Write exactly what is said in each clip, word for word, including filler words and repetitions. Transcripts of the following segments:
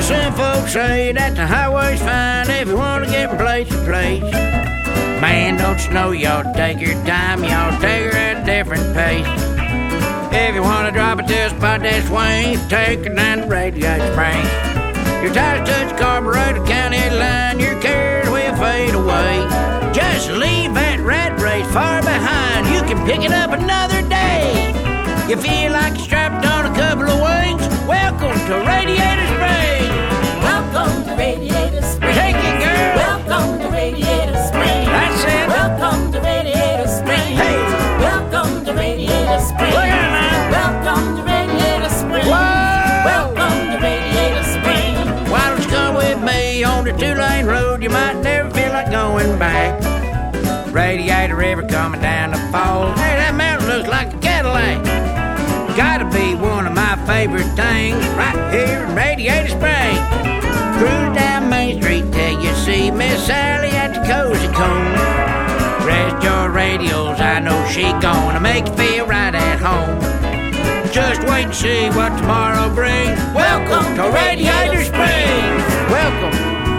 some folks say that the highway's fine if you want to get from place to place. Man, don't you know y'all take your time, y'all take her at a different pace. If you want to drop it to a spot that's swing, take her down to Radiator Springs. Your tires touch carburetor, county line, your cares will fade away. Just leave that rat race far behind, you can pick it up another day. You feel like you're strapped on a couple of wings, welcome to Radiator Springs. Welcome to Radiator Springs. Take it, girl. Welcome to Radiator Springs. That's it. Welcome to Radiator Springs. Hey. Welcome to Radiator Springs. Look at that. Welcome to Radiator Springs. Whoa. Welcome to Radiator Springs. Why don't you come with me on the two-lane road? You might never feel like going back. Radiator River coming down the falls. Hey, that mountain looks like a Cadillac. Gotta be one of my favorite things right here in Radiator Springs. Cruise down Main Street till you see Miss Sally at the Cozy Cone. Rest your radios, I know she gonna make you feel right at home. Just wait and see what tomorrow brings. Welcome to Radiator Springs. Welcome.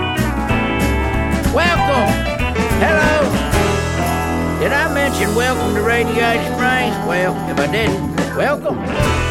Welcome. Hello. Did I mention welcome to Radiator Springs? Well, if I didn't, welcome.